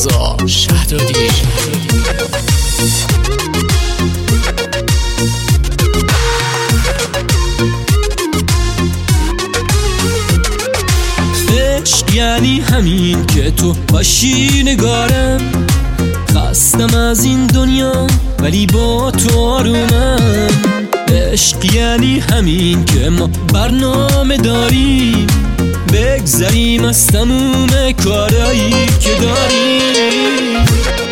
رضا شهدادی. عشق یعنی همین که تو باشی نگارم، خستم از این دنیا ولی با تو آرومم. عشق یعنی همین که ما برنامه داریم، بگذریم از تموم کارایی که داریم.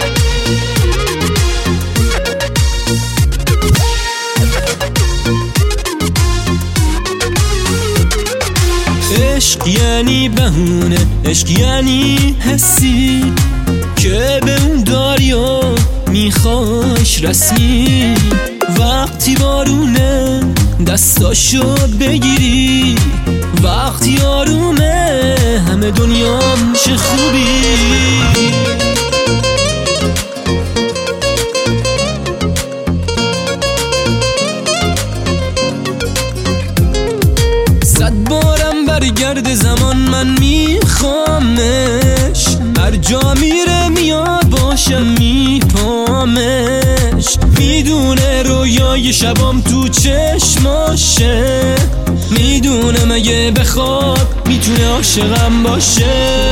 عشق یعنی بهونه، عشق یعنی حسی که به اون داری و میخواش رسمی. وقتی بارونه دستاشو بگیری، وقتی آرومه همه دنیام چه خوبی. صد بارم برگرد زمان من میخوامش، هر جا میره میاد باشم میپامش. میدونه رویای شبام تو چشماشه، میدونه مگه بخواد میتونه عاشقم باشه.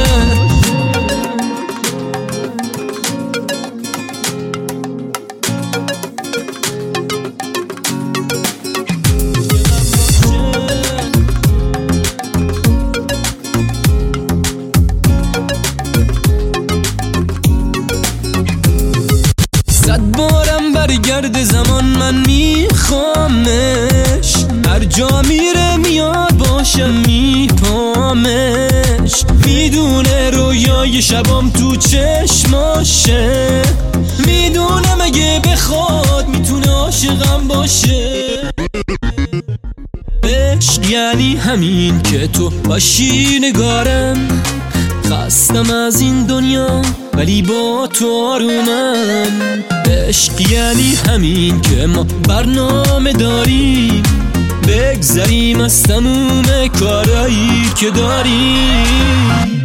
صد بارم برگرد زمان من میخوامش، هر جا میره میاد باشم میپامش. میدونه رویای شبام تو چشماشه، میدونه مگه بخواد میتونه عاشقم باشه. عشق یعنی همین که تو باشی نگارم، خستم از این دنیا ولی با تو آرومم. عشق یعنی همین که ما برنامه داریم، بگذریم از تموم کارایی که داریم.